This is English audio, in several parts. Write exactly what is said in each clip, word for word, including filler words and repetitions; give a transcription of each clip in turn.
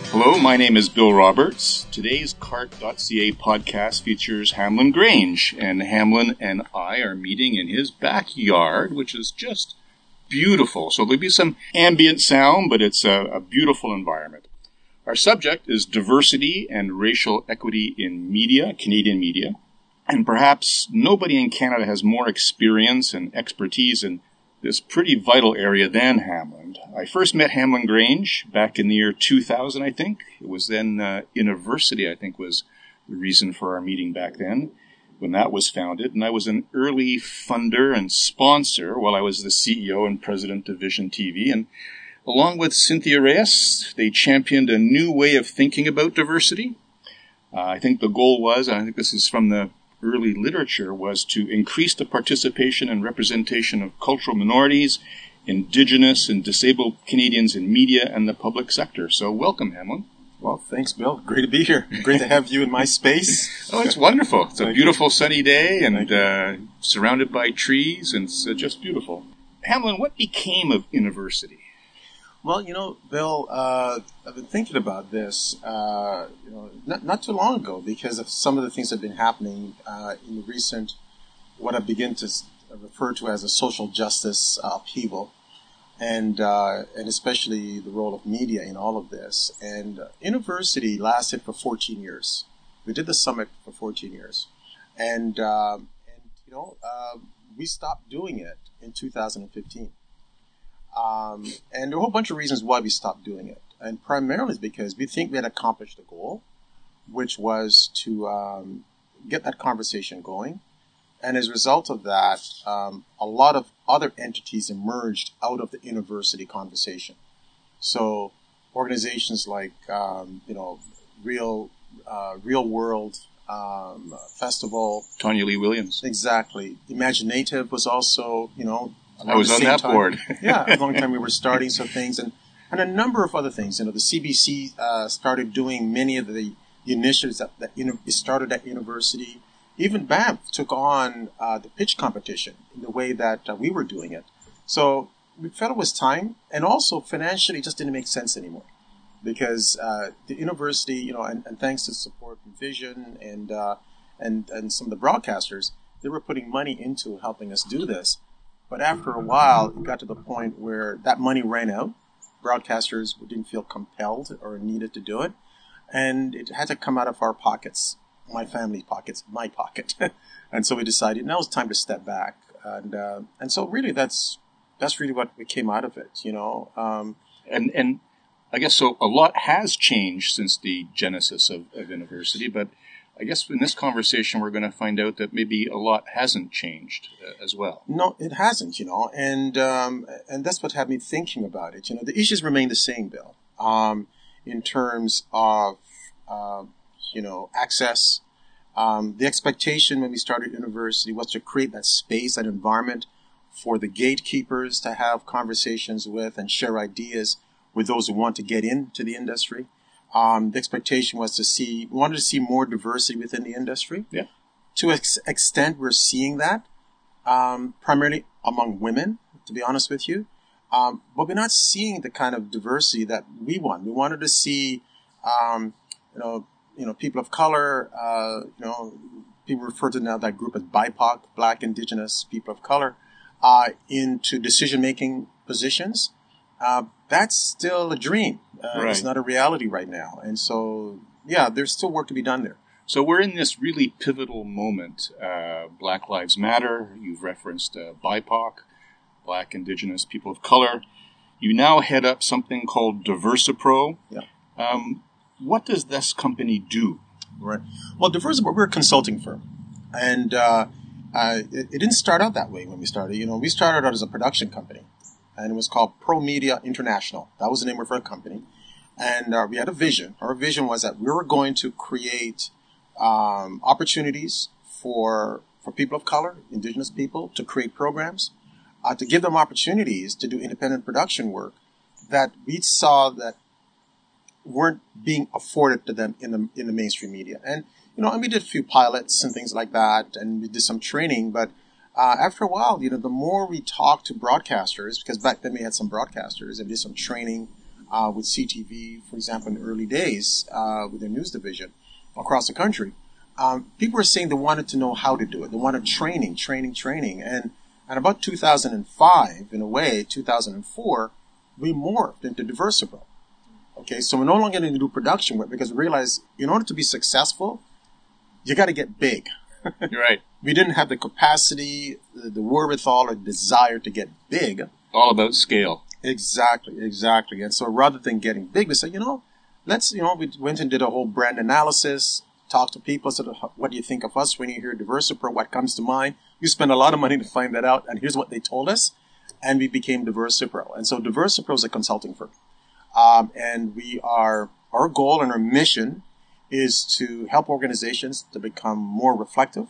Hello, my name is Bill Roberts. Today's cart dot c a podcast features Hamlin Grange, and Hamlin and I are meeting in his backyard, which is just beautiful. So there'll be some ambient sound, but it's a, a beautiful environment. Our subject is diversity and racial equity in media, Canadian media, and perhaps nobody in Canada has more experience and expertise in this pretty vital area than Hamlin. I first met Hamlin Grange back in the year two thousand, I think. It was then uh, University, I think, was the reason for our meeting back then, when that was founded. And I was an early funder and sponsor while I was the C E O and president of Vision T V. And along with Cynthia Reyes, they championed a new way of thinking about diversity. Uh, I think the goal was, and I think this is from the early literature, was to increase the participation and representation of cultural minorities, Indigenous and disabled Canadians in media and the public sector. So welcome, Hamlin. Well, thanks, Bill. Great to be here. Great to have you in my space. Oh, it's wonderful. It's a beautiful sunny day and uh, surrounded by trees, and it's uh, just beautiful. Hamlin, what became of University? Well, you know, Bill, uh, I've been thinking about this, uh, you know, not, not too long ago, because of some of the things that have been happening uh, in the recent, what I begin to refer to as a social justice uh, upheaval, and uh, and especially the role of media in all of this. And uh, University lasted for fourteen years. We did the summit for fourteen years, and uh, and you know, uh, we stopped doing it in two thousand fifteen. Um, and there are a whole bunch of reasons why we stopped doing it. And primarily is because we think we had accomplished the goal, which was to um, get that conversation going. And as a result of that, um, a lot of other entities emerged out of the university conversation. So organizations like, um, you know, Real uh, Real World um, Festival. Tanya Lee Williams. Exactly. Imaginative was also, you know, I was on that time. board. Yeah, a long time we were starting some things, and, and a number of other things. You know, the C B C uh, started doing many of the, the initiatives that, that you know, started at university. Even B A M F took on uh, the pitch competition in the way that uh, we were doing it. So we felt it was time, and also financially it just didn't make sense anymore. Because uh, the university, you know, and, and thanks to support from Vision and, uh, and, and some of the broadcasters, they were putting money into helping us do this. But after a while, it got to the point where that money ran out. Broadcasters didn't feel compelled or needed to do it. And it had to come out of our pockets, my family's pockets, my pocket. And so we decided now it's time to step back. And uh, and so really that's that's really what came out of it, you know. Um, and and I guess so a lot has changed since the genesis of, of University, but I guess in this conversation, we're going to find out that maybe a lot hasn't changed uh, as well. No, it hasn't, you know, and um, and that's what had me thinking about it. You know, the issues remain the same, Bill, um, in terms of, uh, you know, access. Um, the expectation when we started university was to create that space, that environment for the gatekeepers to have conversations with and share ideas with those who want to get into the industry. Um, the expectation was to see, we wanted to see more diversity within the industry. Yeah. To an ex- extent, we're seeing that, um, primarily among women, to be honest with you. Um, but we're not seeing the kind of diversity that we want. We wanted to see, um, you know, you know, people of color, uh, you know, people refer to now that group as B I P O C, Black, Indigenous, people of color, uh, into decision-making positions. Uh, that's still a dream. Uh, right. It's not a reality right now. And so, yeah, there's still work to be done there. So we're in this really pivotal moment. Uh, Black Lives Matter. You've referenced uh, B I P O C, Black, Indigenous, people of color. You now head up something called DiversiPro. Yeah. Um, what does this company do? Right. Well, DiversiPro, we're a consulting firm. And uh, uh, it, it didn't start out that way when we started. You know, we started out as a production company. And it was called Pro Media International. That was the name of our company. And uh, we had a vision. Our vision was that we were going to create um, opportunities for for people of color, Indigenous people, to create programs, uh, to give them opportunities to do independent production work that we saw that weren't being afforded to them in the in the mainstream media. And you know, and we did a few pilots and things like that, and we did some training, but Uh, after a while, you know, the more we talked to broadcasters, because back then we had some broadcasters and did some training uh, with C T V, for example, in the early days uh, with their news division across the country. Um, people were saying they wanted to know how to do it. They wanted training, training, training. And, and about two thousand five, in a way, two thousand four, we morphed into DiversaPro. Okay, so we're no longer going to do production work because we realized in order to be successful, you got to get big. You're right. We didn't have the capacity, the, the wherewithal, or desire to get big. All about scale. Exactly, exactly. And so rather than getting big, we said, you know, let's, you know, we went and did a whole brand analysis, talked to people, said, what do you think of us when you hear DiversaPro? What comes to mind? You spend a lot of money to find that out, and here's what they told us. And we became DiversaPro. And so DiversaPro is a consulting firm. Um, and we are, our goal and our mission is to help organizations to become more reflective,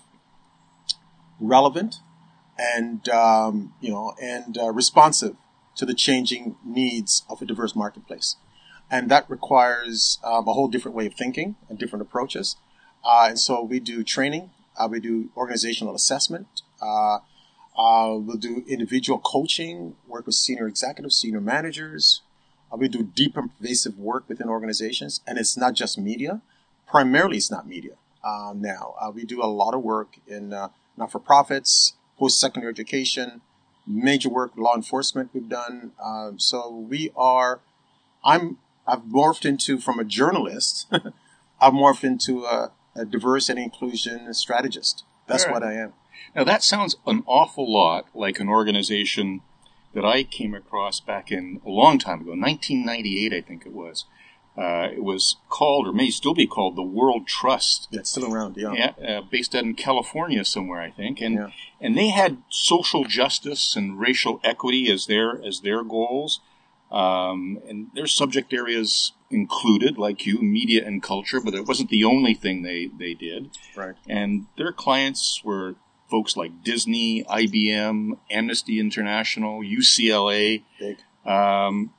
relevant, and, um, you know, and uh, responsive to the changing needs of a diverse marketplace. And that requires um, a whole different way of thinking and different approaches. Uh, and so we do training, uh, we do organizational assessment, uh, uh, we'll do individual coaching, work with senior executives, senior managers. Uh, we do deep and pervasive work within organizations, and it's not just media. Primarily, it's not media uh, now. Uh, we do a lot of work in uh, not-for-profits, post-secondary education, major work, law enforcement we've done. Uh, so we are, I'm, I've morphed into, from a journalist, I've morphed into a, a diversity and inclusion strategist. That's right. What I am. Now, that sounds an awful lot like an organization that I came across back in a long time ago, nineteen ninety-eight, I think it was. Uh, it was called, or may still be called, the World Trust. Yeah, it's still around, yeah. Yeah, uh, based out in California somewhere, I think. And yeah. and they had social justice and racial equity as their as their goals. Um, and their subject areas included, like you, media and culture, but it wasn't the only thing they, they did. Right. And their clients were folks like Disney, I B M, Amnesty International, U C L A. Big. Um,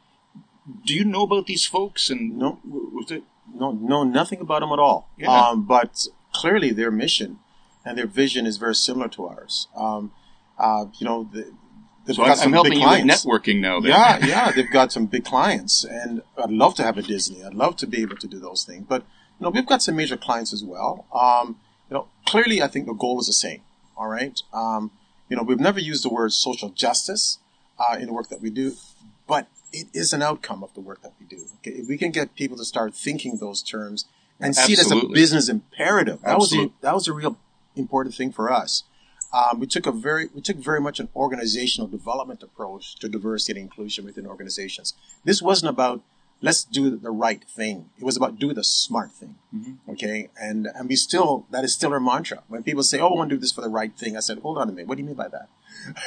do you know about these folks? And no, was it? No, no, nothing about them at all. Yeah. Um, but clearly their mission and their vision is very similar to ours. Um, uh, you know, the, they've so got I'm some helping big you with clients. networking now. Then. Yeah, yeah, they've got some big clients, and I'd love to have a Disney. I'd love to be able to do those things. But you know, we've got some major clients as well. Um, you know, clearly, I think the goal is the same. All right. Um, you know, we've never used the word social justice uh, in the work that we do, but it is an outcome of the work that we do. Okay? If we can get people to start thinking those terms and Absolutely. see it as a business imperative, that Absolutely. was a, that was a real important thing for us. Um, we took a very we took very much an organizational development approach to diversity and inclusion within organizations. This wasn't about let's do the right thing. It was about do the smart thing. Mm-hmm. Okay, and and we still that is still our mantra. When people say, "Oh, I want to do this for the right thing," I said, "Hold on a minute. What do you mean by that?"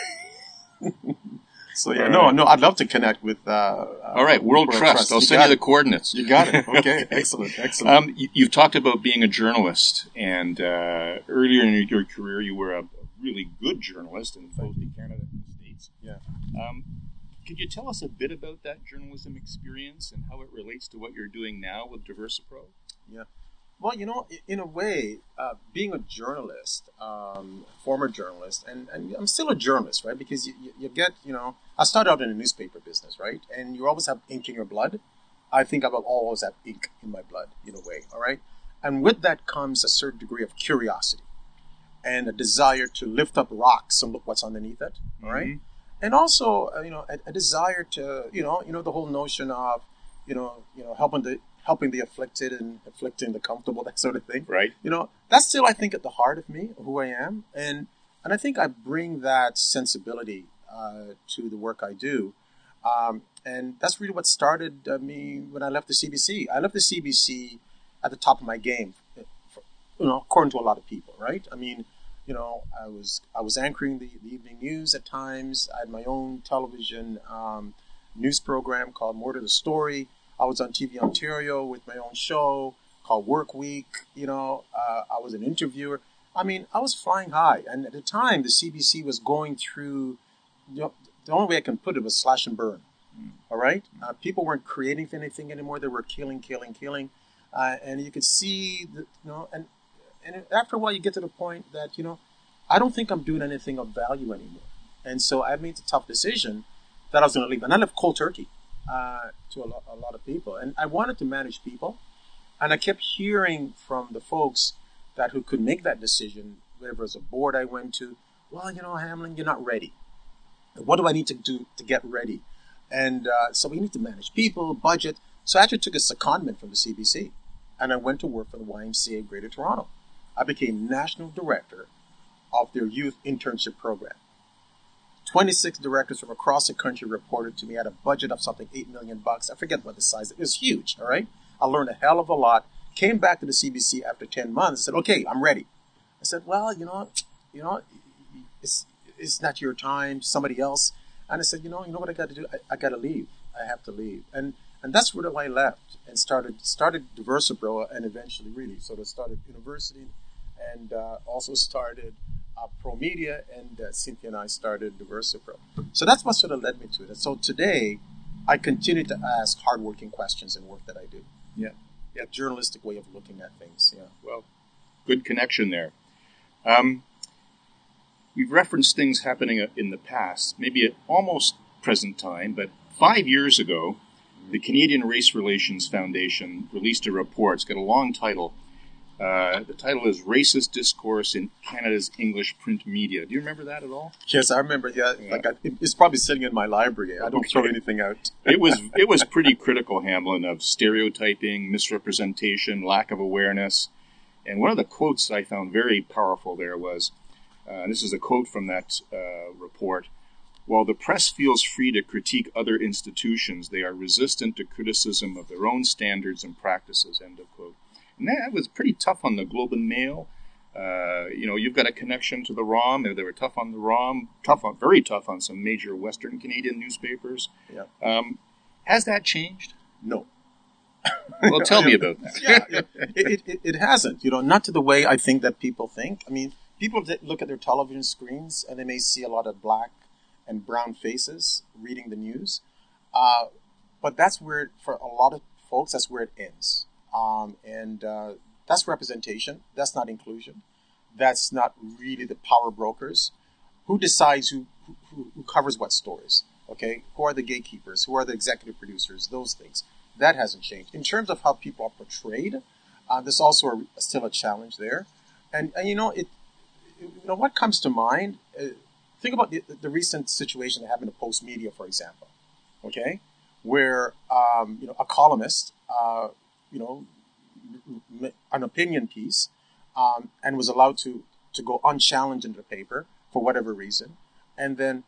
So yeah, All no, right. no, I'd love to connect with. Uh, All right, World, World Trust. Trust. I'll you send you the it. coordinates. You got it. Okay, excellent, excellent. Um, you, you've talked about being a journalist, and uh, earlier in your career, you were a really good journalist in both Canada and the States. Yeah. Um, could you tell us a bit about that journalism experience and how it relates to what you're doing now with DiversaPro? Yeah. Well, you know, in a way, uh, being a journalist, um, former journalist, and, and I'm still a journalist, right? Because you, you, you get, you know, I started out in the newspaper business, right? And you always have ink in your blood. I think I will always have ink in my blood, in a way, all right? And with that comes a certain degree of curiosity and a desire to lift up rocks and look what's underneath it, all right? Mm-hmm. And also, uh, you know, a, a desire to, you know, you know, the whole notion of, you know, you know, helping the helping the afflicted and afflicting the comfortable, that sort of thing. Right. You know, that's still, I think, at the heart of me, who I am. And and I think I bring that sensibility uh, to the work I do. Um, and that's really what started uh, me when I left the C B C. I left the C B C at the top of my game, for, you know, according to a lot of people, right? I mean, you know, I was I was anchoring the, the evening news at times. I had my own television um, news program called More to the Story. I was on T V Ontario with my own show called Work Week. You know, uh, I was an interviewer. I mean, I was flying high. And at the time, the C B C was going through, you know, the only way I can put it was slash and burn. Mm. All right? Uh, people weren't creating anything anymore. They were killing, killing, killing. Uh, and you could see, the, you know, and, and after a while, you get to the point that, you know, I don't think I'm doing anything of value anymore. And so I made the tough decision that I was going to leave. And I left cold turkey. uh, to a lot, a lot of people. And I wanted to manage people, and I kept hearing from the folks that who could make that decision, whether it was a board I went to, well, you know, Hamlin, you're not ready. What do I need to do to get ready? And uh, so we need to manage people, budget. So I actually took a secondment from the C B C, and I went to work for the Y M C A Greater Toronto. I became national director of their youth internship program. twenty-six directors from across the country reported to me at a budget of something eight million bucks. I forget what the size. It was huge. All right. I learned a hell of a lot. Came back to the C B C after ten months. I said, "Okay, I'm ready." I said, "Well, you know, you know, it's it's not your time. Somebody else." And I said, "You know, you know what I got to do? I, I got to leave. I have to leave." And and that's where I left and started started Diversabro, and eventually really sort of started university, and uh, also started uh, Pro Media, and uh, Cynthia and I started Diversapro. So that's what sort of led me to it. And so today, I continue to ask hardworking questions in work that I do. Yeah, yeah, journalistic way of looking at things. Yeah, well, good connection there. Um, we've referenced things happening in the past, maybe at almost present time, but five years ago, the Canadian Race Relations Foundation released a report. It's got a long title. Uh, the title is Racist Discourse in Canada's English Print Media. Do you remember that at all? Yes, I remember. Yeah, yeah. Like I, it's probably sitting in my library. I don't okay. throw anything out. it was it was pretty critical, Hamlin, of stereotyping, misrepresentation, lack of awareness. And one of the quotes I found very powerful there was, uh, and this is a quote from that uh, report, "While the press feels free to critique other institutions, they are resistant to criticism of their own standards and practices," end of quote. And that was pretty tough on the Globe and Mail. Uh, you know, you've got a connection to the R O M. They were tough on the R O M, tough on, very tough on some major Western Canadian newspapers. Yeah. Um, has that changed? No. Well, tell me about that. yeah, yeah. It, it, it hasn't. You know, not to the way I think that people think. I mean, people that look at their television screens and they may see a lot of black and brown faces reading the news. Uh, but that's where, for a lot of folks, that's where it ends. Um, and uh, that's representation. That's not inclusion. That's not really the power brokers. Who decides who, who, who covers what stories? Okay, who are the gatekeepers? Who are the executive producers? Those things. That hasn't changed. In terms of how people are portrayed, uh, there's also a, still a challenge there. And, and you know, it. You know what comes to mind? Uh, think about the, the recent situation that happened to Post Media, for example. Okay, where um, you know a columnist. Uh, you know, an opinion piece, um, and was allowed to, to go unchallenged into the paper for whatever reason. And then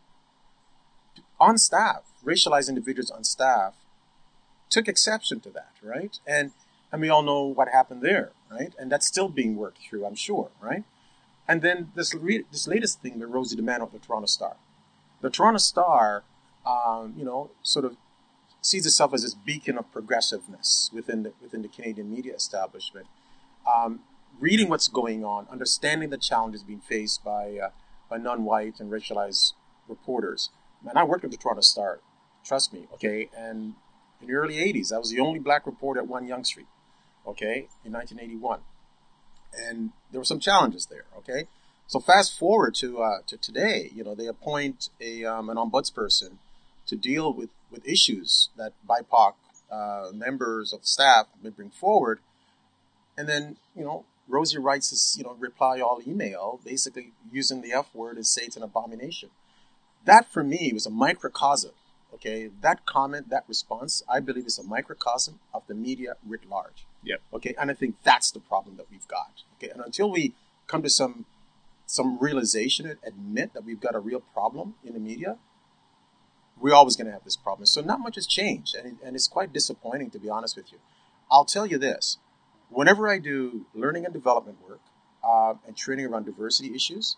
on staff, racialized individuals on staff took exception to that, right? And, and we all know what happened there, right? And that's still being worked through, I'm sure, right? And then this re- this latest thing with Rosie DeMano at the Toronto Star. The Toronto Star, um, you know, sort of sees itself as this beacon of progressiveness within the within the Canadian media establishment. Um, reading what's going on, understanding the challenges being faced by uh, by non-white and racialized reporters. Man, I worked at the Toronto Star, trust me, okay? And in the early eighties, I was the only black reporter at One Yonge Street, okay, in nineteen eighty-one. And there were some challenges there, okay? So fast forward to uh, to today, you know, they appoint a um, an ombudsperson to deal with, with issues that B I P O C uh, members of staff may bring forward. And then, you know, Rosie writes this, you know, reply all email, basically using the F word and say it's an abomination. That, for me, was a microcosm, okay? That comment, that response, I believe is a microcosm of the media writ large. Yep. Okay, and I think that's the problem that we've got. Okay, and until we come to some some realization and admit that we've got a real problem in the media, we're always going to have this problem. So not much has changed, and, it, and it's quite disappointing, to be honest with you. I'll tell you this. Whenever I do learning and development work uh, and training around diversity issues,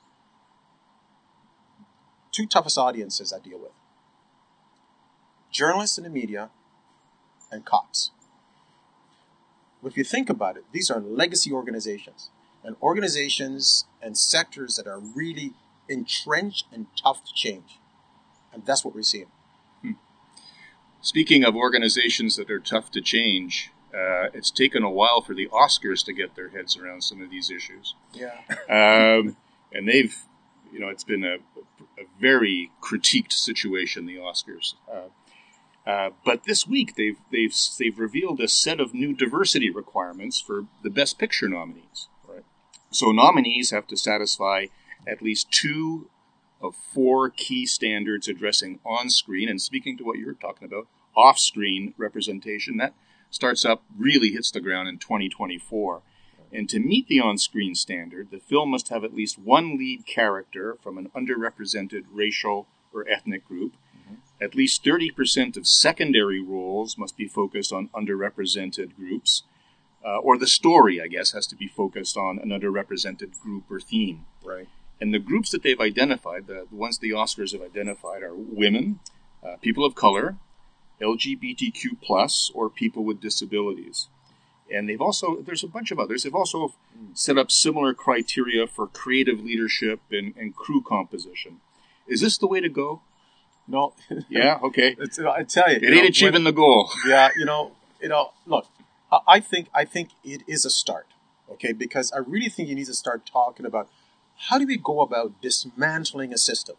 two toughest audiences I deal with. Journalists in the media and cops. If you think about it, these are legacy organizations, and organizations and sectors that are really entrenched and tough to change. And that's what we're seeing. Hmm. Speaking of organizations that are tough to change, uh, it's taken a while for the Oscars to get their heads around some of these issues. Yeah. um, and they've, you know, it's been a, a very critiqued situation, the Oscars. Uh, Uh, but this week they've they've they've revealed a set of new diversity requirements for the Best Picture nominees. Right. So nominees have to satisfy at least two of four key standards addressing on-screen, and speaking to what you're talking about, off-screen representation. That starts up, really hits the ground in twenty twenty-four. And to meet the on-screen standard, the film must have at least one lead character from an underrepresented racial or ethnic group. Mm-hmm. At least thirty percent of secondary roles must be focused on underrepresented groups. Uh, or the story, I guess, has to be focused on an underrepresented group or theme. Right. And the groups that they've identified, the, the ones the Oscars have identified, are women, uh, people of color, L G B T Q plus, or people with disabilities. And they've also, there's a bunch of others, they've also set up similar criteria for creative leadership and, and crew composition. Is this the way to go? No. Yeah, okay. It's, I tell you. It you ain't know, achieving when, the goal. Yeah, you know, you know, look, I think I think it is a start, okay? Because I really think you need to start talking about how do we go about dismantling a system,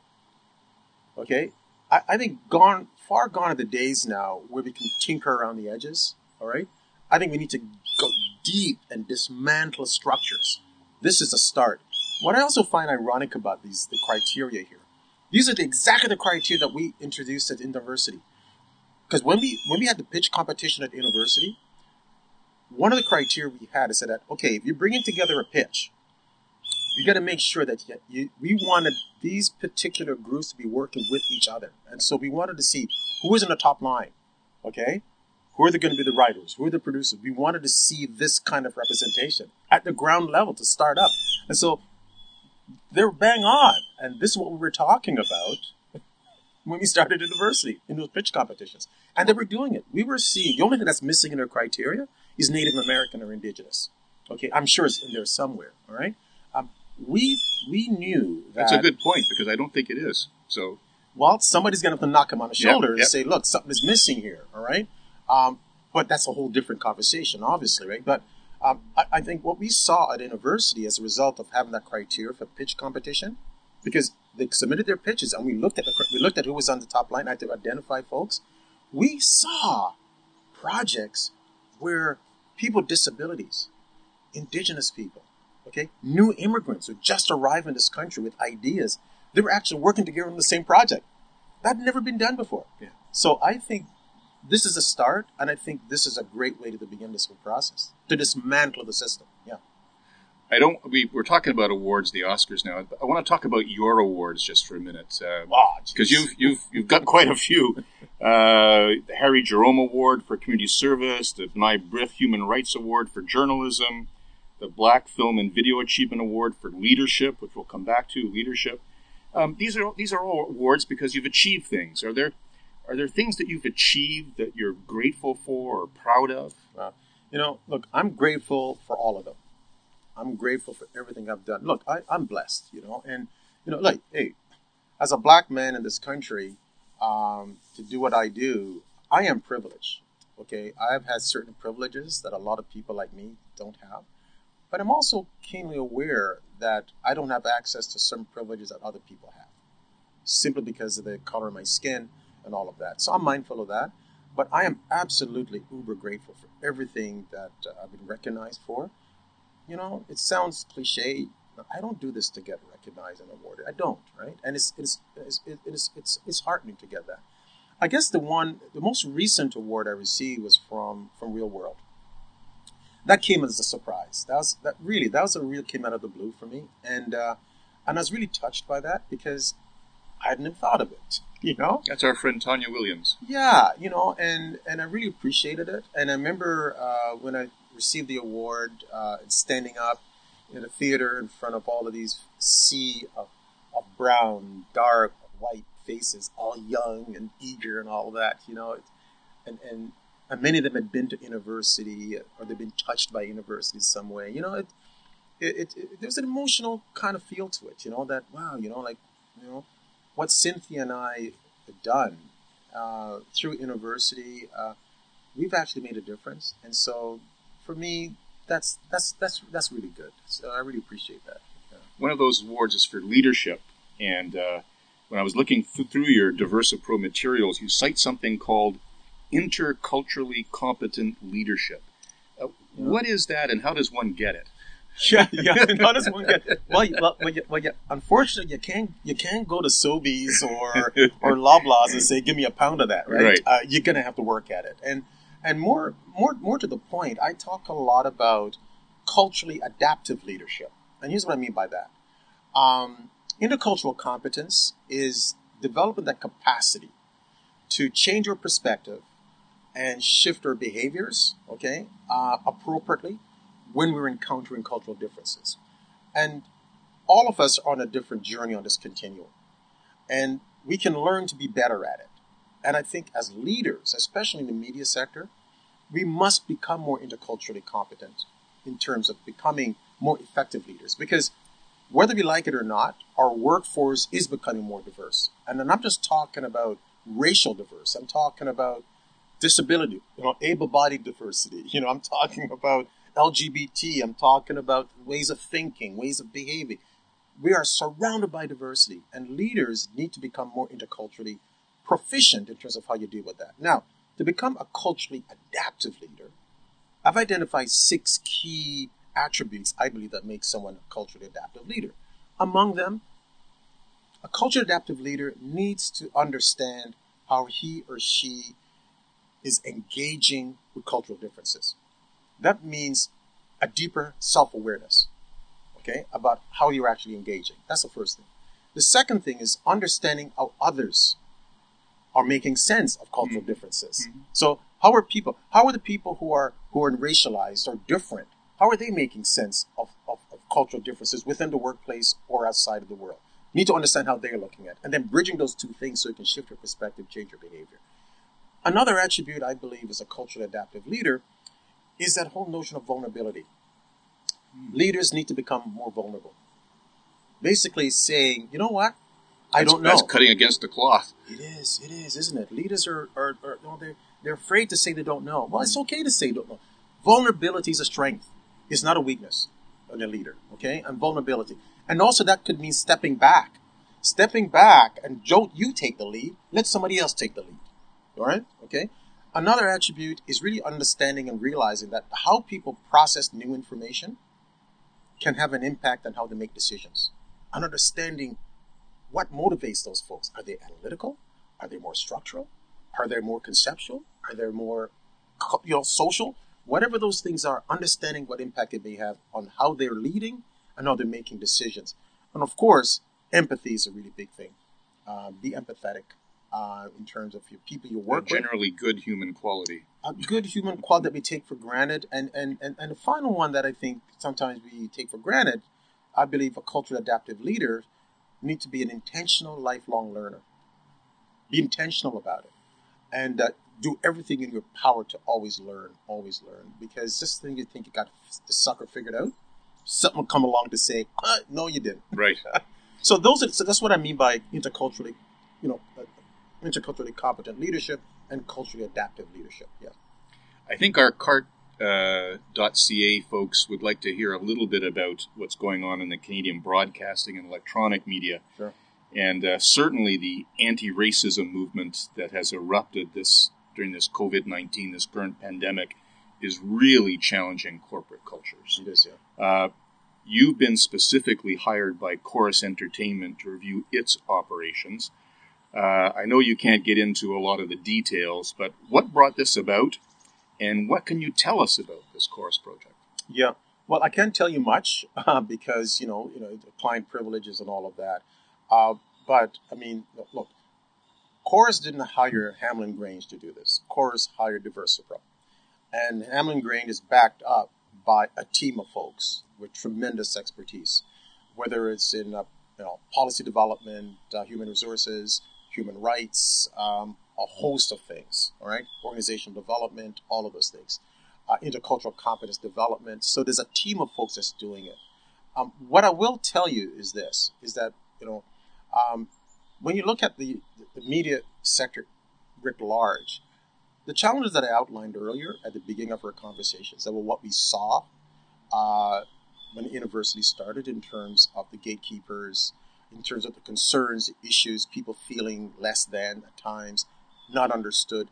okay? I, I think gone, far gone are the days now where we can tinker around the edges, all right? I think we need to go deep and dismantle structures. This is a start. What I also find ironic about these, the criteria here, these are the, exactly the criteria that we introduced at university. Because when we when we had the pitch competition at university, one of the criteria we had is that, okay, if you're bringing together a pitch, you got to make sure that you, you, we wanted these particular groups to be working with each other. And so we wanted to see who is in the top line, okay? Who are they going to be the writers? Who are the producers? We wanted to see this kind of representation at the ground level to start up. And so they're bang on. And this is what we were talking about when we started university in those pitch competitions. And they were doing it. We were seeing, the only thing that's missing in their criteria is Native American or Indigenous. Okay, I'm sure it's in there somewhere, all right? Um, we we knew that... That's a good point, because I don't think it is. So, well, somebody's going to have to knock him on the shoulder yep, and yep. say, look, something is missing here, all right? Um, but that's a whole different conversation, obviously, right? But um, I, I think what we saw at university as a result of having that criteria for pitch competition, because they submitted their pitches and we looked at the, we looked at who was on the top line, I had to identify folks. We saw projects where people with disabilities, Indigenous people, okay, new immigrants who just arrived in this country with ideas, they were actually working together on the same project. That had never been done before. Yeah. So I think this is a start, and I think this is a great way to begin this whole process, to dismantle the system. Yeah. I don't. We, we're talking about awards, the Oscars now. I want to talk about your awards just for a minute, because uh, you've you've you've got quite a few. Uh, the Harry Jerome Award for Community Service, the B'nai B'rith Human Rights Award for Journalism, the Black Film and Video Achievement Award for Leadership, which we'll come back to. Leadership. Um, these are these are all awards because you've achieved things. Are there are there things that you've achieved that you're grateful for or proud of? Uh, you know, look, I'm grateful for all of them. I'm grateful for everything I've done. Look, I, I'm blessed, you know, and, you know, like, hey, as a black man in this country, um, to do what I do, I am privileged, okay? I've had certain privileges that a lot of people like me don't have, but I'm also keenly aware that I don't have access to some privileges that other people have, simply because of the color of my skin and all of that. So I'm mindful of that, but I am absolutely uber grateful for everything that uh, I've been recognized for. You know, it sounds cliche. I don't do this to get recognized and awarded. I don't, right? And it's it's it's it's it's, it's heartening to get that. I guess the one, the most recent award I received was from from Real World. That came as a surprise. That was that really that was a real came out of the blue for me, and uh, and I was really touched by that because I hadn't even thought of it. You know, that's our friend Tanya Williams. Yeah, you know, and and I really appreciated it. And I remember uh, when I received the award, uh, standing up in a theater in front of all of these sea of, of brown, dark, white faces, all young and eager and all that, you know. And, and, and many of them had been to university or they'd been touched by university some way. You know, it, it, it, it, there's an emotional kind of feel to it, you know, that, wow, you know, like, you know, what Cynthia and I have done uh, through university, uh, we've actually made a difference. And so, for me, that's that's that's that's really good. So I really appreciate that. Yeah. One of those awards is for leadership, and uh, when I was looking th- through your Diversa Pro materials, you cite something called interculturally competent leadership. Uh, Yeah. What is that, and how does one get it? Yeah, yeah. How does one get? Well, you- well, well, you, well you, unfortunately, you can't you can't go to Sobeys or or Loblaws and say, "Give me a pound of that." Right? Right. Uh, you're gonna have to work at it. And and more more more to the point, I talk a lot about culturally adaptive leadership. And here's what I mean by that. Um, intercultural competence is developing that capacity to change our perspective and shift our behaviors, okay, uh, appropriately when we're encountering cultural differences. And all of us are on a different journey on this continuum. And we can learn to be better at it. And I think as leaders, especially in the media sector, we must become more interculturally competent in terms of becoming more effective leaders. Because whether we like it or not, our workforce is becoming more diverse. And then I'm just talking about racial diverse. I'm talking about disability, you know, able-bodied diversity. You know, I'm talking about L G B T. I'm talking about ways of thinking, ways of behaving. We are surrounded by diversity, and leaders need to become more interculturally proficient in terms of how you deal with that. Now, to become a culturally adaptive leader, I've identified six key attributes I believe that make someone a culturally adaptive leader. Among them, a culturally adaptive leader needs to understand how he or she is engaging with cultural differences. That means a deeper self-awareness, okay, about how you're actually engaging. That's the first thing. The second thing is understanding how others are making sense of cultural mm-hmm. differences. Mm-hmm. So how are people, how are the people who are who are racialized or different, how are they making sense of, of, of cultural differences within the workplace or outside of the world? You need to understand how they're looking at it. And then bridging those two things so you can shift your perspective, change your behavior. Another attribute I believe is a culturally adaptive leader is that whole notion of vulnerability. Mm. Leaders need to become more vulnerable. Basically saying, you know what? I that's, don't know. That's cutting against the cloth. It is, it is, isn't it? Leaders are, are, are you know, they're, they're afraid to say they don't know. Well, it's okay to say don't know. Vulnerability is a strength. It's not a weakness in a leader, okay? And vulnerability. And also that could mean stepping back. Stepping back and don't you take the lead. Let somebody else take the lead. All right? Okay? Another attribute is really understanding and realizing that how people process new information can have an impact on how they make decisions. And understanding what motivates those folks. Are they analytical? Are they more structural? Are they more conceptual? Are they more, you know, social? Whatever those things are, understanding what impact it may have on how they're leading and how they're making decisions. And of course, empathy is a really big thing. Uh, be empathetic uh, in terms of your people you work with. Generally good human quality. A good human quality that we take for granted. And, and, and, and the final one that I think sometimes we take for granted, I believe a culturally adaptive leader need to be an intentional lifelong learner. Be intentional about it. And uh, do everything in your power to always learn, always learn. Because just when you think you got the sucker figured out, something will come along to say, uh, no, you didn't. Right. so those are, so that's what I mean by interculturally, you know, uh, interculturally competent leadership and culturally adaptive leadership. Yeah. I think our cart dot c a folks would like to hear a little bit about what's going on in the Canadian broadcasting and electronic media. Sure. And uh, certainly the anti-racism movement that has erupted this during this COVID nineteen, this current pandemic, is really challenging corporate cultures. It is, yeah. Uh, you've been specifically hired by Chorus Entertainment to review its operations. Uh, I know you can't get into a lot of the details, but what brought this about, and what can you tell us about this Chorus project? Yeah, well, I can't tell you much uh, because, you know, you know, client privileges and all of that. Uh, but, I mean, look, Chorus didn't hire Hamlin Grange to do this. Chorus hired Diversipro. And Hamlin Grange is backed up by a team of folks with tremendous expertise, whether it's in uh, you know, policy development, uh, human resources, human rights, um, a host of things, all right? Organizational development, all of those things. Uh, intercultural competence development. So there's a team of folks that's doing it. Um, what I will tell you is this, is that, you know, um, when you look at the, the media sector writ large, the challenges that I outlined earlier at the beginning of our conversations, that were what we saw uh, when the university started in terms of the gatekeepers, in terms of the concerns, the issues, people feeling less than at times, not understood.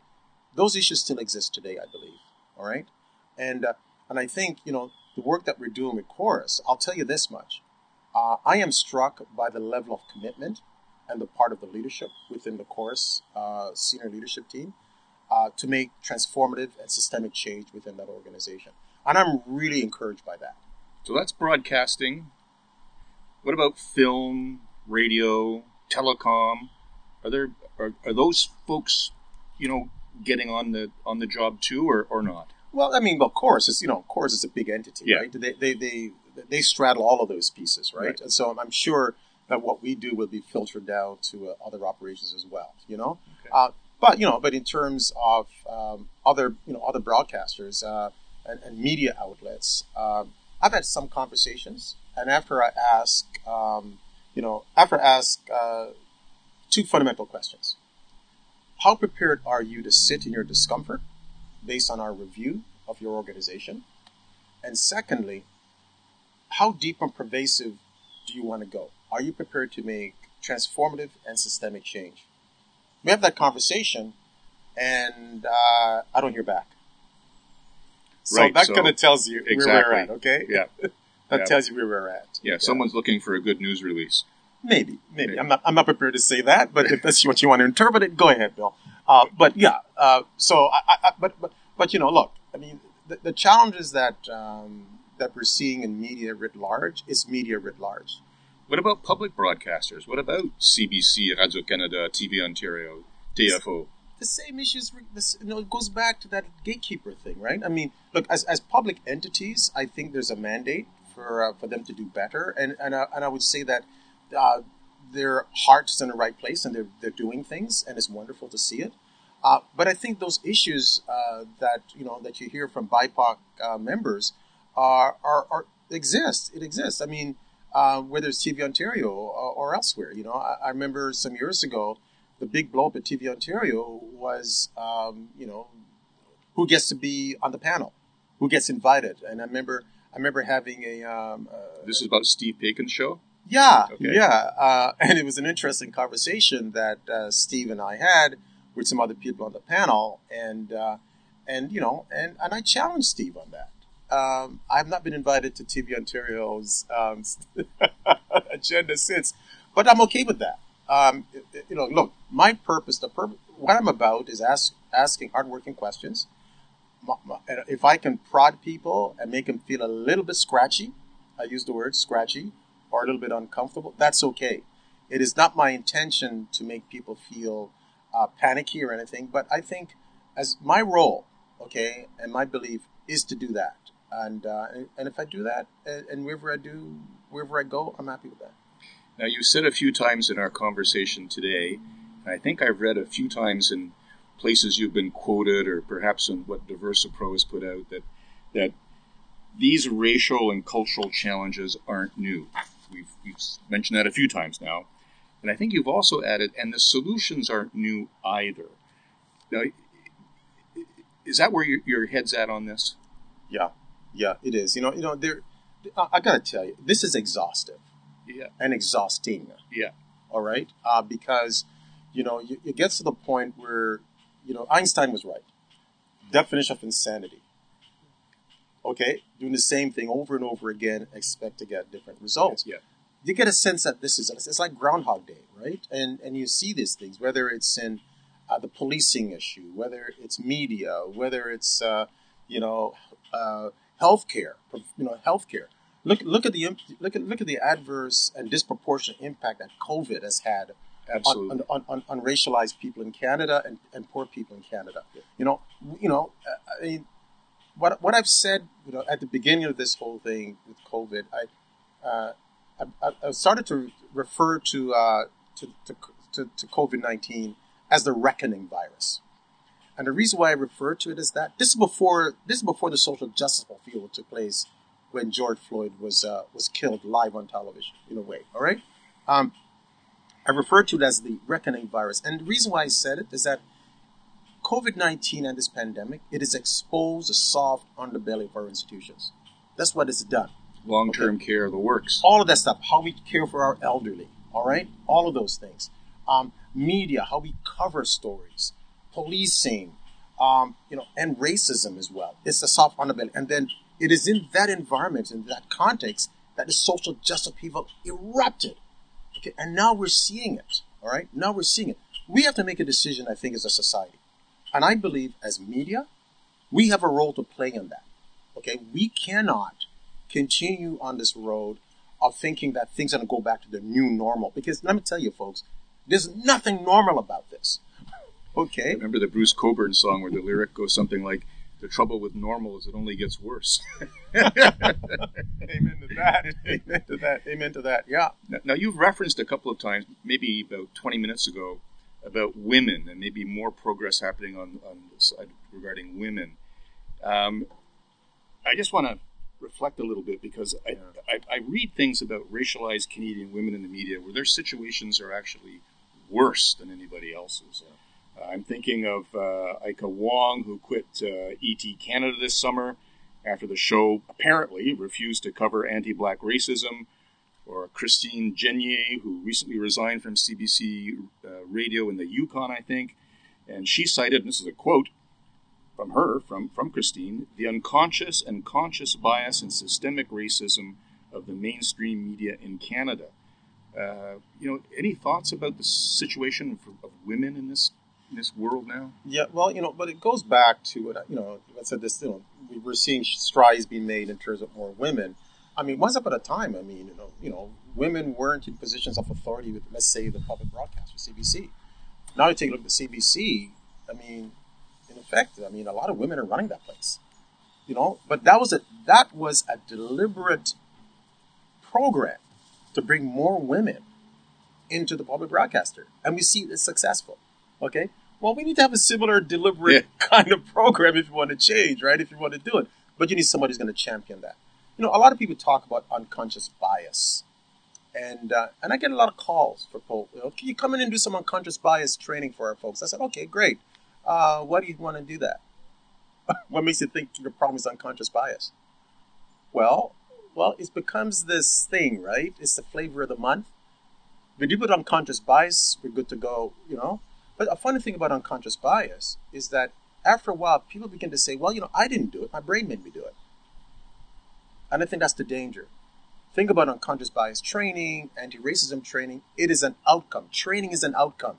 those issues still exist today, I believe. All right, and uh, and I think you know the work that we're doing with Chorus. I'll tell you this much: uh, I am struck by the level of commitment and the part of the leadership within the Chorus uh, senior leadership team uh, to make transformative and systemic change within that organization, and I'm really encouraged by that. So that's broadcasting. What about film, radio, telecom? Are there are, are those folks, you know, getting on the on the job too, or, or not? Well, I mean, well, Chorus is you know, Chorus is a big entity, yeah. right? They, they they they straddle all of those pieces, right? right? And so I'm sure that what we do will be filtered down to uh, other operations as well, you know. Okay. Uh, but you know, but in terms of um, other you know other broadcasters uh, and, and media outlets. Uh, I've had some conversations, and after I ask, um, you know, after I ask uh, two fundamental questions: how prepared are you to sit in your discomfort, based on our review of your organization? And secondly, how deep and pervasive do you want to go? Are you prepared to make transformative and systemic change? We have that conversation, and uh, I don't hear back. So right, that so kind of tells you exactly. where we're at, okay? Yeah. that yeah. tells you where we're at. Yeah, yeah, someone's looking for a good news release. Maybe, maybe. maybe. I'm not I'm not prepared to say that, but if that's what you want to interpret it, go ahead, Bill. Uh, but yeah, uh, so, I, I, but, but, but, you know, look, I mean, the, the challenges that, um, that we're seeing in media writ large is media writ large. What about public broadcasters? What about C B C, Radio-Canada, T V Ontario, T F O? The same issues, this, you know, it goes back to that gatekeeper thing, right? I mean, look, as as public entities, I think there's a mandate for uh, for them to do better, and and uh, and I would say that uh, their heart's in the right place, and they're they're doing things, and it's wonderful to see it. Uh, but I think those issues uh, that you know that you hear from B I P O C uh, members are, are are exist. It exists. I mean, uh, whether it's T V Ontario or, or elsewhere, you know, I, I remember some years ago. The big blow up at T V Ontario was, um, you know, who gets to be on the panel, who gets invited. And I remember, I remember having a. Um, uh, this is about Steve Paikin's show. Yeah, okay. yeah, uh, and it was an interesting conversation that uh, Steve and I had with some other people on the panel, and uh, and you know, and, and I challenged Steve on that. Um, I've not been invited to T V Ontario's um, agenda since, but I'm okay with that. Um, you know, look, my purpose, the purpose, what I'm about is ask, asking hardworking questions. If I can prod people and make them feel a little bit scratchy, I use the word scratchy, or a little bit uncomfortable, that's okay. It is not my intention to make people feel uh, panicky or anything, but I think as my role, okay, and my belief is to do that. And uh, and if I do that, and wherever I do, wherever I go, I'm happy with that. Now, you said a few times in our conversation today, and I think I've read a few times in places you've been quoted, or perhaps in what DiversaPro has put out, that that these racial and cultural challenges aren't new. We've, we've mentioned that a few times now. And I think you've also added, and the solutions aren't new either. Now, is that where your, your head's at on this? Yeah, yeah, it is. You know, you know, there. I got to tell you, this is exhaustive. Yeah. And exhausting. Yeah. All right? Uh, because, you know, you, it gets to the point where, you know, Einstein was right. Definition of insanity. Okay? Doing the same thing over and over again, expect to get different results. Yeah. You get a sense that this is, it's like Groundhog Day, right? And and you see these things, whether it's in uh, the policing issue, whether it's media, whether it's, uh, you know, uh, healthcare, you know, healthcare. Look! Look at the look at look at the adverse and disproportionate impact that COVID has had Absolutely. on, on, on, on racialized people in Canada and, and poor people in Canada. Yeah. You know, you know, I mean, what what I've said, you know, at the beginning of this whole thing with COVID, I uh, I, I started to refer to uh, to, to to to COVID nineteen as the reckoning virus, and the reason why I refer to it is that this is before this is before the social justice field took place. When George Floyd was uh, was killed live on television, in a way, all right? Um, I refer to it as the reckoning virus. And the reason why I said it is that COVID nineteen and this pandemic, it has exposed the soft underbelly of our institutions. That's what it's done. Long-term okay? care, the works. All of that stuff, how we care for our elderly, all right? All of those things. Um, media, how we cover stories. Policing, um, you know, and racism as well. It's a soft underbelly. And then it is in that environment, in that context, that the social justice people erupted. Okay, and now we're seeing it. All right, now we're seeing it. We have to make a decision, I think, as a society. And I believe as media, we have a role to play in that. Okay, we cannot continue on this road of thinking that things are going to go back to the new normal. Because let me tell you, folks, there's nothing normal about this. Okay? Remember the Bruce Cockburn song where the lyric goes something like, "The trouble with normal is it only gets worse." Amen to that. Amen to that. Amen to that. Yeah. Now, now, you've referenced a couple of times, maybe about twenty minutes ago, about women and maybe more progress happening on, on the side regarding women. Um, I just want to reflect a little bit because I, I, I read things about racialized Canadian women in the media where their situations are actually worse than anybody else's. Uh, I'm thinking of uh, Ika Wong, who quit uh, E T Canada this summer after the show apparently refused to cover anti-black racism, or Christine Genier, who recently resigned from C B C uh, Radio in the Yukon, I think, and she cited, and this is a quote from her, from, from Christine, "the unconscious and conscious bias and systemic racism of the mainstream media in Canada." Uh, you know, any thoughts about the situation of, of women in this in this world now? Yeah, well, you know, but it goes back to what, you know, I said this, you know, we were seeing strides being made in terms of more women. I mean, once upon a time, I mean, you know, you know, women weren't in positions of authority with, let's say, the public broadcaster, C B C. Now you take a look at the C B C, I mean, in effect, I mean, a lot of women are running that place, you know, but that was a, that was a deliberate program to bring more women into the public broadcaster. And we see it's successful. Okay? Well, we need to have a similar deliberate yeah. kind of program if you want to change, right? If you want to do it. But you need somebody who's going to champion that. You know, a lot of people talk about unconscious bias. And uh, and I get a lot of calls for, you know, can you come in and do some unconscious bias training for our folks? I said, okay, great. Uh, why do you want to do that? What makes you think your problem is unconscious bias? Well, well, it becomes this thing, right? It's the flavor of the month. When you put unconscious bias, we're good to go, you know. But a funny thing about unconscious bias is that after a while, people begin to say, well, you know, I didn't do it. My brain made me do it. And I think that's the danger. Think about unconscious bias training, anti-racism training. It is an outcome. Training is an outcome.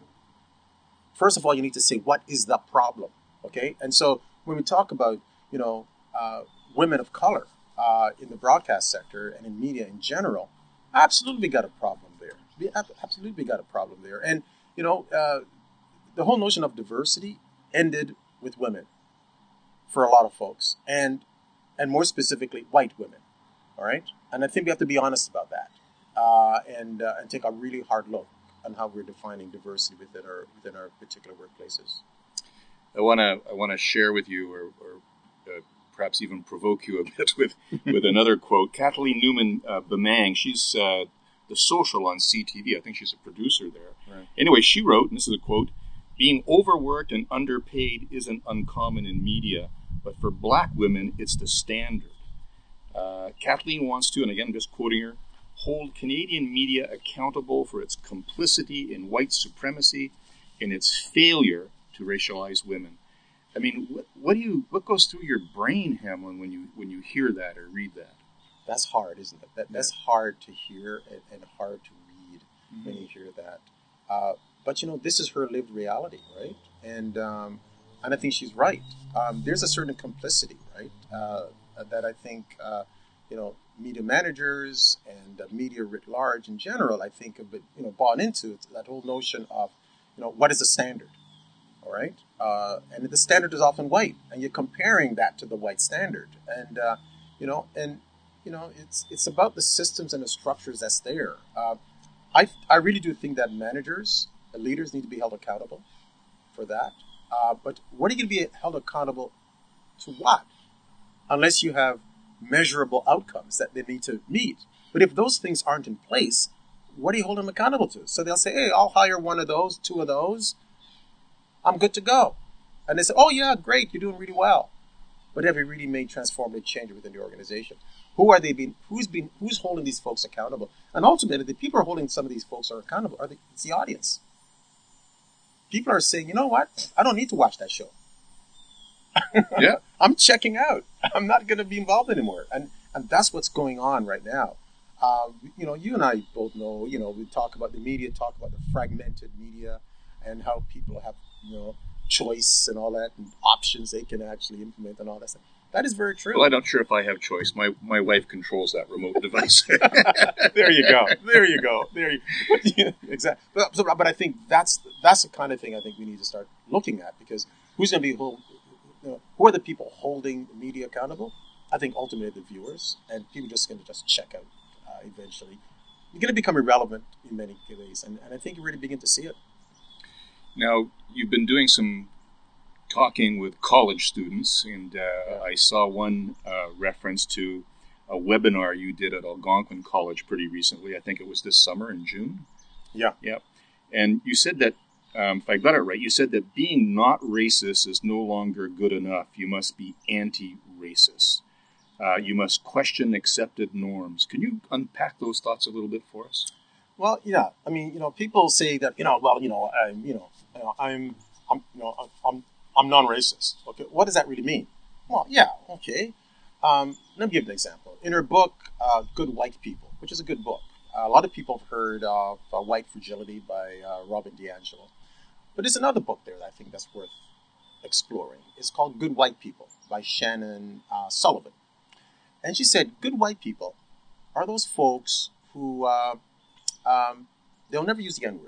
First of all, you need to say, what is the problem? Okay? And so when we talk about, you know, uh, women of color uh, in the broadcast sector and in media in general, absolutely got a problem there. We absolutely got a problem there. And, you know, uh, the whole notion of diversity ended with women for a lot of folks, and and more specifically, white women. All right? And I think we have to be honest about that uh, and uh, and take a really hard look on how we're defining diversity within our within our particular workplaces. I want to I want to share with you, or, or uh, perhaps even provoke you a bit with, with another quote. Kathleen Newman uh, Bemang, she's uh, The Social on C T V. I think she's a producer there. Right. Anyway, she wrote, and this is a quote, "Being overworked and underpaid isn't uncommon in media, but for black women, it's the standard." Uh, Kathleen wants to, and again, I'm just quoting her, "hold Canadian media accountable for its complicity in white supremacy and its failure to racialize women." I mean, what, what do you, what goes through your brain, Hamlin, when you when you hear that or read that? That's hard, isn't it? That, that's hard to hear and, and hard to read mm-hmm. when you hear that. Uh, but, you know, this is her lived reality, right? And um, and I think she's right. Um, there's a certain complicity, right, uh, that I think, uh, you know, media managers and uh, media writ large in general, I think, have been, you know, bought into that whole notion of, you know, what is the standard, all right? Uh, and the standard is often white, and you're comparing that to the white standard. And, uh, you know, and, you know, it's it's about the systems and the structures that's there. Uh, I I really do think that managers, the leaders, need to be held accountable for that. Uh, but what are you going to be held accountable to what? Unless you have measurable outcomes that they need to meet. But if those things aren't in place, what do you hold them accountable to? So they'll say, hey, I'll hire one of those, two of those. I'm good to go. And they say, oh, yeah, great, you're doing really well. But have you really made transformative change within the organization? Who are they being, who's been, who's holding these folks accountable? And ultimately, the people who are holding some of these folks are accountable are the, it's the audience. People are saying, you know what? I don't need to watch that show. Yeah. I'm checking out. I'm not going to be involved anymore. And and that's what's going on right now. Uh, you know, you and I both know, you know, we talk about the media, talk about the fragmented media and how people have, you know, choice and all that and options they can actually implement and all that stuff. That is very true. Well, I'm not sure if I have choice. My my wife controls that remote device. There you go. There you go. There you yeah, exactly. But, so, but I think that's that's the kind of thing I think we need to start looking at, because who's going to be hold, you know, who are the people holding the media accountable? I think ultimately the viewers, and people just going to just check out uh, eventually. You're going to become irrelevant in many ways, and, and I think you really begin to see it. Now, you've been doing some talking with college students, and uh, yeah. I saw one uh, reference to a webinar you did at Algonquin College pretty recently. I think it was this summer in June. Yeah. Yeah. And you said that, um, if I got it right, you said that being not racist is no longer good enough. You must be anti-racist. Uh, you must question accepted norms. Can you unpack those thoughts a little bit for us? Well, yeah. I mean, you know, people say that, you know, well, you know, I'm, you know, I'm, I'm, you know, I'm, I'm non-racist. Okay, what does that really mean? Well, yeah, okay. Um, let me give an example. In her book, uh, Good White People, which is a good book, uh, a lot of people have heard of uh, White Fragility by uh, Robin DiAngelo. But there's another book there that I think that's worth exploring. It's called Good White People by Shannon uh, Sullivan. And she said, good white people are those folks who, uh, um, they'll never use the N-word.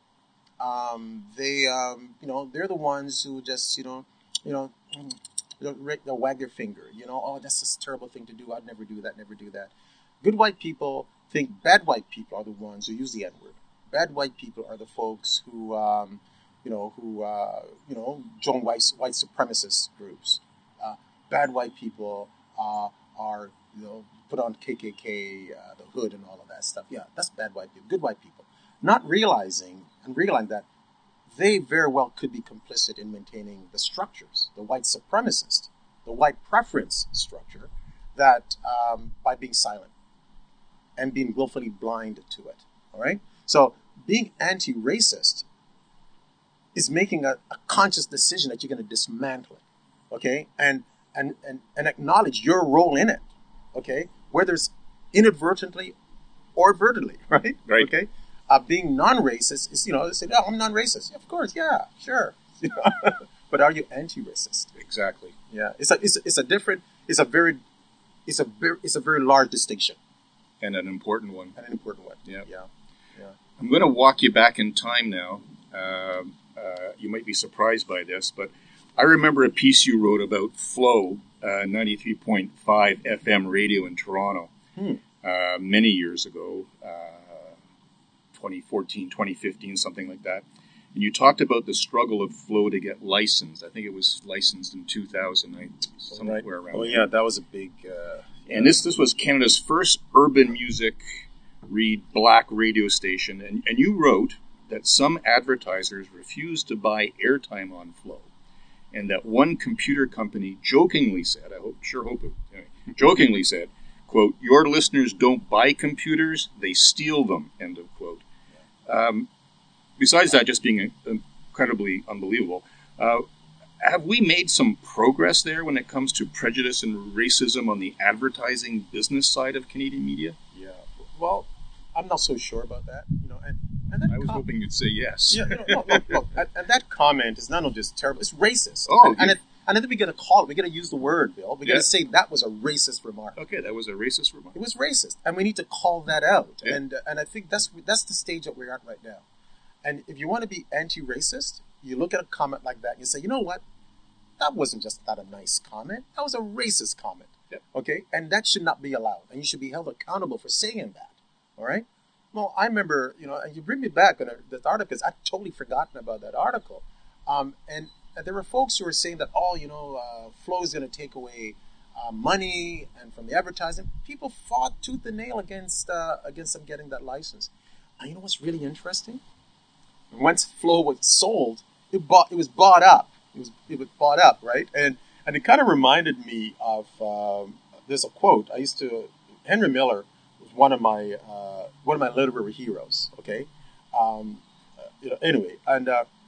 Um, they, um, you know, they're the ones who just, you know, you know, they'll, they'll wag their finger, you know, oh, that's a terrible thing to do. I'd never do that, never do that. Good white people think bad white people are the ones who use the N-word. Bad white people are the folks who, um, you know, who, uh, you know, join white, white supremacist groups. Uh, bad white people uh, are, you know, put on K K K, uh, the hood and all of that stuff. Yeah, that's bad white people. Good white people. Not realizing and realizing that they very well could be complicit in maintaining the structures, the white supremacist, the white preference structure, that um, by being silent and being willfully blind to it. All right? So being anti-racist is making a, a conscious decision that you're going to dismantle it. Okay? And, and, and, and acknowledge your role in it. Okay? Whether it's inadvertently or advertently. Right? Right. Okay? Uh, being non-racist is, you know, they say, oh, I'm non-racist. Yeah, of course, yeah, sure. But are you anti-racist? Exactly. Yeah, it's a, it's a, it's a different, it's a very, it's a very, it's a very large distinction. And an important one. And an important one. Yeah. Yeah. Yeah. I'm going to walk you back in time now. Uh, uh, you might be surprised by this, but I remember a piece you wrote about Flow, uh, ninety-three point five F M radio in Toronto, Hmm. uh, many years ago. Uh, twenty fourteen, twenty fifteen, something like that. And you talked about the struggle of Flow to get licensed. I think it was licensed in two thousand, somewhere Right. around Oh, there. yeah, that was a big... Uh, And this this was Canada's first urban music read black radio station. And, and you wrote that some advertisers refused to buy airtime on Flow. And that one computer company jokingly said, I hope, sure hope it, anyway, jokingly said, quote, your listeners don't buy computers, they steal them, end of quote. Um, besides that just being incredibly unbelievable, uh, have we made some progress there when it comes to prejudice and racism on the advertising business side of Canadian media? Yeah. Well, I'm not so sure about that. You know, and, and that I was com- hoping you'd say yes. Yeah, no, no, no, no. And, and that comment is not only just terrible; it's racist. Oh, and, and, it, and then we got to call it. We got to use the word, Bill. We got to Yeah. say that was a racist remark. Okay, that was a racist remark. It was racist, and we need to call that out. Yeah. And uh, and I think that's that's the stage that we're at right now. And if you want to be anti-racist, you look at a comment like that and you say, you know what? That wasn't just that a nice comment. That was a racist comment. Yep. Okay? And that should not be allowed. And you should be held accountable for saying that. All right? Well, I remember, you know, and you bring me back on this article because I'd totally forgotten about that article. Um, and, and there were folks who were saying that, oh, you know, uh, Flow is going to take away uh, money and from the advertising. People fought tooth and nail against uh, against them getting that license. And you know what's really interesting? Once Flow was sold, it bought it was bought up. It was it was bought up, right? And and it kind of reminded me of um, there's a quote I used to Henry Miller was one of my uh, one of my literary heroes. Okay, um, uh, you know. Anyway, and uh,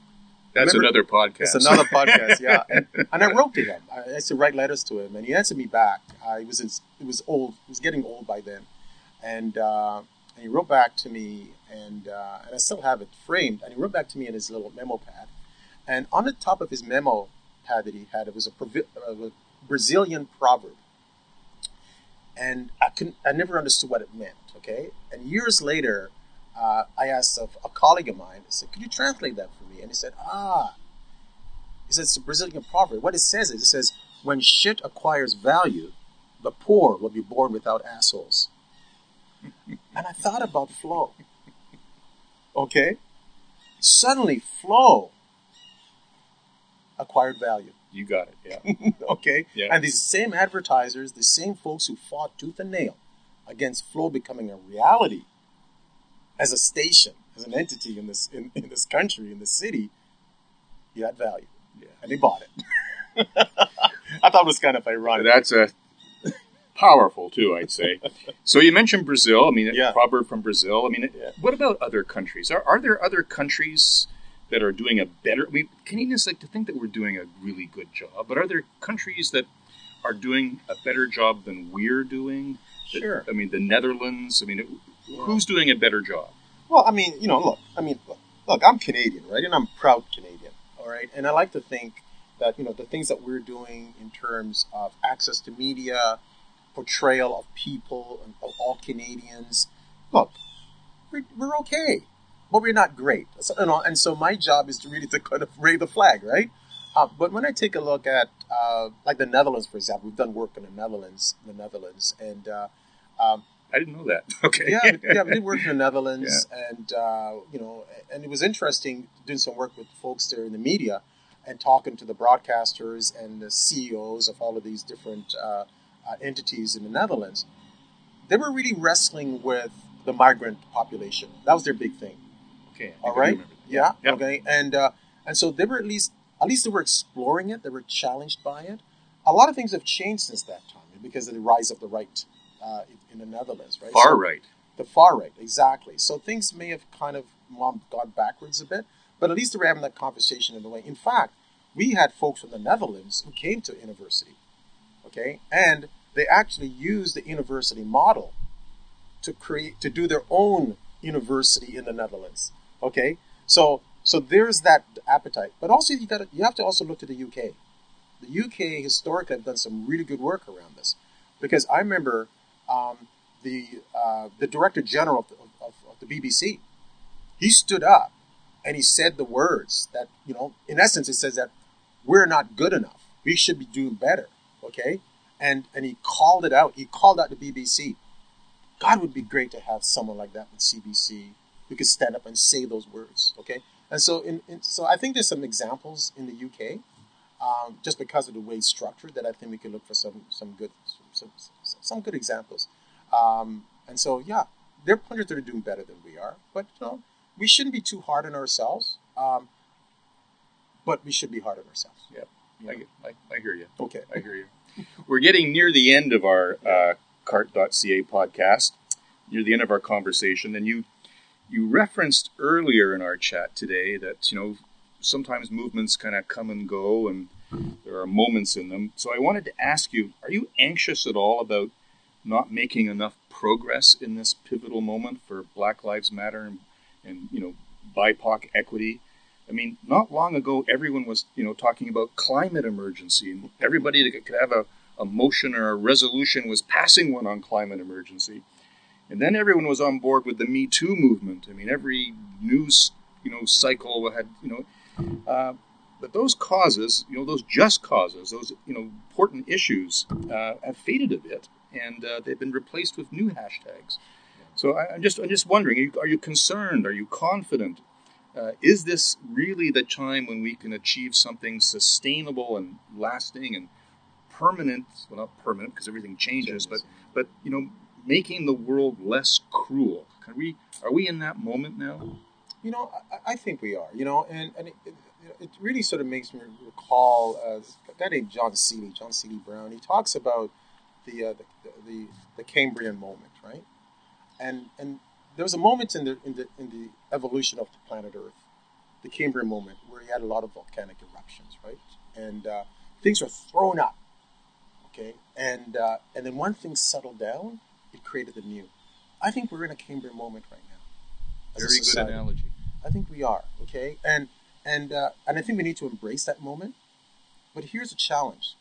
That's Remember, another podcast. It's another podcast, yeah. And, and I wrote to him. I used to write letters to him, and he answered me back. Uh, he was in, it was old. He was getting old by then, and uh, and he wrote back to me, and uh, and I still have it framed. And he wrote back to me in his little memo pad, and on the top of his memo pad that he had, it was a, provi- uh, a Brazilian proverb, and I couldn't. I never understood what it meant. Okay, and years later. Uh, I asked a, a colleague of mine, I said, could you translate that for me? And he said, ah, he said, it's a Brazilian proverb. What it says is, it says, when shit acquires value, the poor will be born without assholes. And I thought about Flo. Okay? Suddenly, Flo acquired value. You got it, yeah. Okay? Yeah. And these same advertisers, the same folks who fought tooth and nail against Flo becoming a reality, as a station, as an entity in this in, in this country, in this city, he had value. Yeah. And they bought it. I thought it was kind of ironic. That's a powerful, too, I'd say. So you mentioned Brazil. I mean, yeah. a proverb from Brazil. I mean, yeah. What about other countries? Are, are there other countries that are doing a better... I mean, Canadians like to think that we're doing a really good job, but are there countries that are doing a better job than we're doing? Sure. I mean, the Netherlands. I mean, it, who's doing a better job? Well, I mean, you know, look, I mean, look, look, I'm Canadian, right? And I'm proud Canadian, all right? And I like to think that, you know, the things that we're doing in terms of access to media, portrayal of people, and of all Canadians, look, we're, we're okay, but we're not great. So, you know, and so my job is to really to kind of raise the flag, right? Uh, but when I take a look at, uh, like the Netherlands, for example, we've done work in the Netherlands, the Netherlands, and uh, um, I didn't know that. Okay. yeah, yeah, we did work in the Netherlands, yeah. and uh, you know, and it was interesting doing some work with folks there in the media, and talking to the broadcasters and the C E Os of all of these different uh, uh, entities in the Netherlands. They were really wrestling with the migrant population. That was their big thing. Okay. All right. Yeah. Yep. Okay. And uh, and so they were at least at least they were exploring it. They were challenged by it. A lot of things have changed since that time because of the rise of the right. Uh, in the Netherlands, right? Far so, right. The far right, exactly. So things may have kind of gone backwards a bit, but at least we're having that conversation in a way. In fact, we had folks from the Netherlands who came to university, okay, and they actually used the university model to create, to do their own university in the Netherlands, okay. So, so there's that appetite, but also you got you have to also look to the U K. The U K historically have done some really good work around this, because I remember. Um, the uh, the director general of the, of, of the B B C, he stood up and he said the words that, you know, in essence, it says that we're not good enough. We should be doing better, okay? And and he called it out. He called out the B B C. God, it would be great to have someone like that with C B C who could stand up and say those words, okay? And so, in, in so I think there's some examples in the U K, um, just because of the way it's structured, that I think we can look for some some good some some, some good examples. Um, and so, yeah, there are countries that are doing better than we are, but you know, we shouldn't be too hard on ourselves. Um, but we should be hard on ourselves. Yeah, I, I, I hear you. Okay, I hear you. We're getting near the end of our uh, cart dot c a podcast, near the end of our conversation, and you you referenced earlier in our chat today that, you know, sometimes movements kind of come and go, and there are moments in them. So I wanted to ask you: are you anxious at all about not making enough progress in this pivotal moment for Black Lives Matter and, and you know, B I P O C equity? I mean, not long ago, everyone was, you know, talking about climate emergency, and everybody that could have a, a motion or a resolution was passing one on climate emergency. And then everyone was on board with the Me Too movement. I mean, every news, you know, cycle had, you know, uh, but those causes, you know, those just causes, those, you know, important issues uh, have faded a bit. And uh, they've been replaced with new hashtags. So I, I'm just I'm just wondering, are you, are you concerned? Are you confident? Uh, is this really the time when we can achieve something sustainable and lasting and permanent? Well, not permanent because everything changes, but but you know, making the world less cruel. Can we? Are we in that moment now? You know, I, I think we are. You know, and and it, it, it really sort of makes me recall uh, a guy named John Seeley, John Seeley Brown. He talks about The, uh, the the the Cambrian moment, right? And and there was a moment in the in the in the evolution of the planet Earth the Cambrian moment, where you had a lot of volcanic eruptions, right? And uh, things were thrown up, okay? And uh, and then when things settled down, it created the new. I think we're in a Cambrian moment right now. Very good analogy. I think we are, okay? And and uh, and I think we need to embrace that moment. But here's a challenge.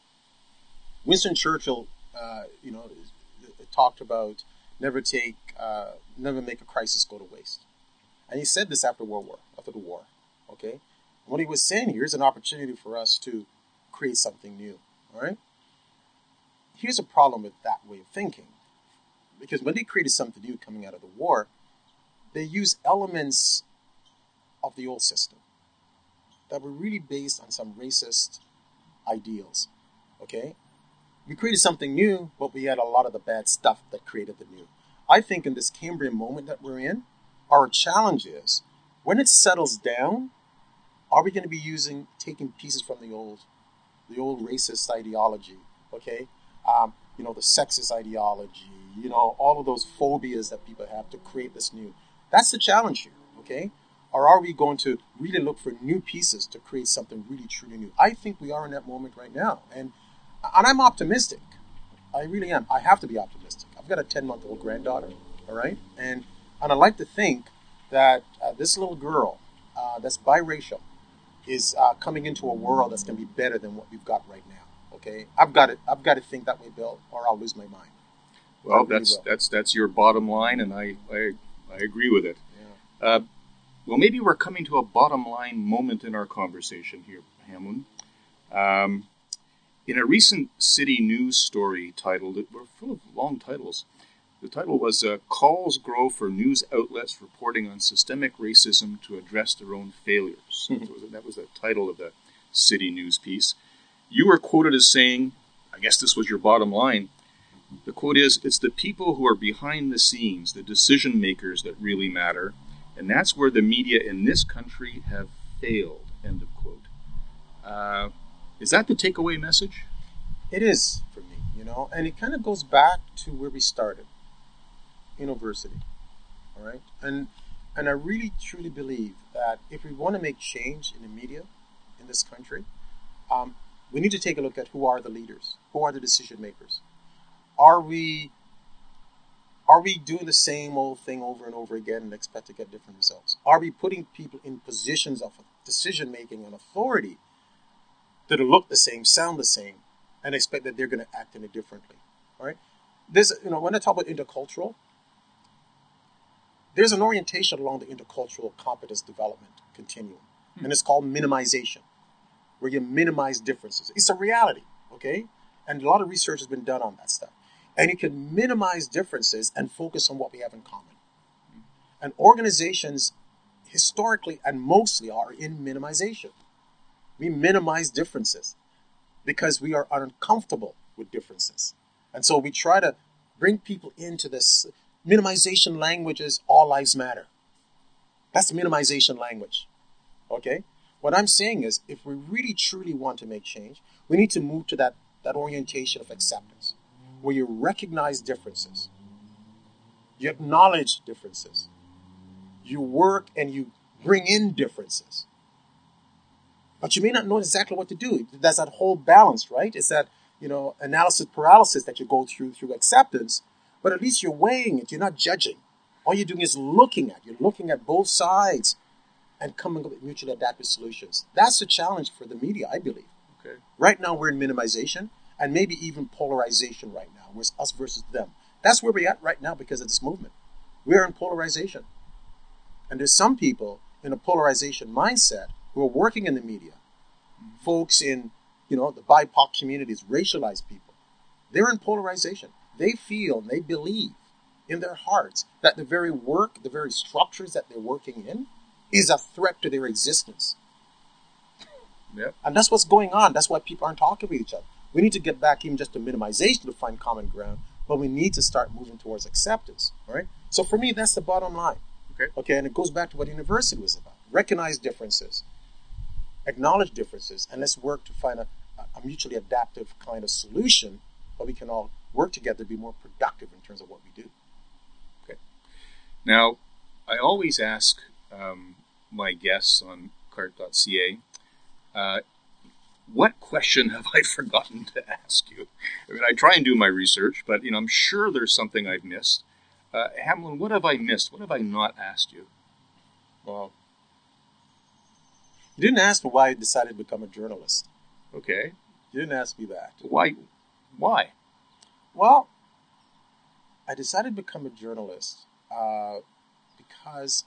Winston Churchill, uh, you know, talked about never take, uh, never make a crisis go to waste. And he said this after World War, after the war, okay? And what he was saying here is an opportunity for us to create something new, all right? Here's a problem with that way of thinking. Because when they created something new coming out of the war, they used elements of the old system that were really based on some racist ideals, okay? We created something new, but we had a lot of the bad stuff that created the new. I think in this Cambrian moment that we're in, our challenge is, when it settles down, are we going to be using, taking pieces from the old, the old racist ideology, okay? Um, you know, the sexist ideology, you know, all of those phobias that people have to create this new. That's the challenge here, okay? Or are we going to really look for new pieces to create something really truly new? I think we are in that moment right now. And and I'm optimistic. I really am. I have to be optimistic. I've got a ten-month-old granddaughter, all right? And and I like to think that uh, this little girl uh, that's biracial is uh, coming into a world that's going to be better than what we've got right now, okay? I've got to, I've got to think that way, Bill, or I'll lose my mind. Well, really that's will. that's that's your bottom line, and I, I, I agree with it. Yeah. Uh, well, maybe we're coming to a bottom line moment in our conversation here, Hamlin. Um, in a recent City News story titled, we're full of long titles. The title was uh, Calls Grow for News Outlets Reporting on Systemic Racism to Address Their Own Failures. Mm-hmm. That was the title of the City News piece. You were quoted as saying, I guess this was your bottom line, the quote is, it's the people who are behind the scenes, the decision makers that really matter, and that's where the media in this country have failed, end of quote. Uh, is that the takeaway message? It is for me, you know, and it kind of goes back to where we started, university, all right? And and I really, truly believe that if we want to make change in the media in this country, um, we need to take a look at who are the leaders, who are the decision makers. Are we are we doing the same old thing over and over again and expect to get different results? Are we putting people in positions of decision making and authority that look the same, sound the same, and expect that they're going to act in it differently? All right. There's, you know, when I talk about intercultural, there's an orientation along the intercultural competence development continuum, hmm. and it's called minimization, where you minimize differences. It's a reality, okay? And a lot of research has been done on that stuff. And you can minimize differences and focus on what we have in common. And organizations, historically and mostly, are in minimization. We minimize differences because we are uncomfortable with differences. And so we try to bring people into this minimization language is all lives matter. That's minimization language, okay? What I'm saying is, if we really truly want to make change, we need to move to that, that orientation of acceptance, where you recognize differences, you acknowledge differences, you work and you bring in differences. But you may not know exactly what to do. There's that whole balance, right? It's that, you know, analysis paralysis that you go through through acceptance, but at least you're weighing it. You're not judging. All you're doing is looking at. You're looking at both sides and coming up with mutually adaptive solutions. That's the challenge for the media, I believe. Okay. Right now we're in minimization and maybe even polarization right now, where it's us versus them. That's where we're at right now because of this movement. We're in polarization. And there's some people in a polarization mindset who are working in the media, mm-hmm. folks in, you know, the B I P O C communities, racialized people. They're in polarization. They feel and they believe in their hearts that the very work, the very structures that they're working in is a threat to their existence. Yep. And that's what's going on. That's why people aren't talking with each other. We need to get back even just to minimization to find common ground, but we need to start moving towards acceptance, right? So for me, that's the bottom line. Okay. Okay, and it goes back to what university was about. Recognize differences, acknowledge differences, and let's work to find a, a mutually adaptive kind of solution where we can all work together to be more productive in terms of what we do. Okay. Now, I always ask um, my guests on cart dot c a, uh, what question have I forgotten to ask you? I mean, I try and do my research, but you know, I'm sure there's something I've missed. Uh, Hamlin, what have I missed? What have I not asked you? Well, you didn't ask me why I decided to become a journalist. Okay. You didn't ask me that. Why? Why? Well, I decided to become a journalist uh, because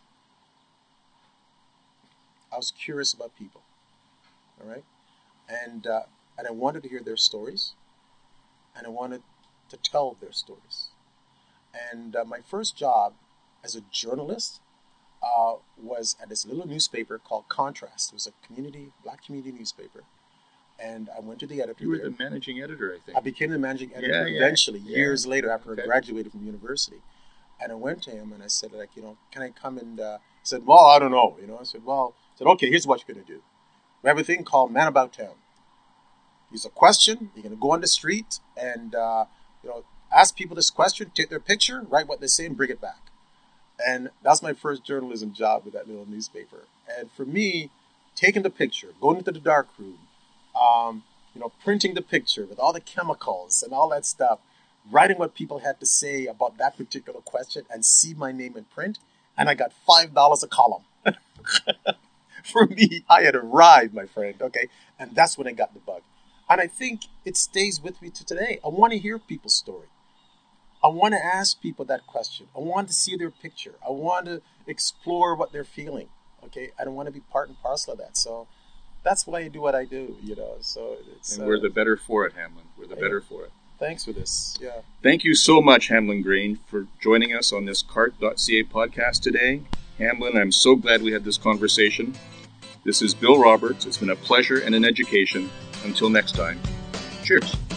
I was curious about people. All right, and uh, and I wanted to hear their stories, and I wanted to tell their stories. And uh, my first job as a journalist uh, was at this little newspaper called Contrast. It was a community, black community newspaper. And I went to the editor. You were there. the managing editor, I think. I became the managing editor yeah, yeah, eventually, yeah. years later, after okay. I graduated from university. And I went to him and I said, like, you know, can I come and, uh, he said, well, I don't know. You know, I said, well, I said, okay, here's what you're going to do. We have a thing called Man About Town. Use a question. You're going to go on the street and, uh, you know, ask people this question, take their picture, write what they say, and bring it back. And that's my first journalism job with that little newspaper. And for me, taking the picture, going into the dark room, um, you know, printing the picture with all the chemicals and all that stuff, writing what people had to say about that particular question and see my name in print, and I got five dollars a column. For me, I had arrived, my friend, okay? And that's when I got the bug. And I think it stays with me to today. I want to hear people's story. I want to ask people that question. I want to see their picture. I want to explore what they're feeling, okay? I don't want to be part and parcel of that. So that's why I do what I do, you know. So it's, and we're uh, the better for it, Hamlin. We're the yeah. better for it. Thanks for this. Yeah. Thank you so much, Hamlin Grange, for joining us on this cart dot c a podcast today. Hamlin, I'm so glad we had this conversation. This is Bill Roberts. It's been a pleasure and an education. Until next time, cheers.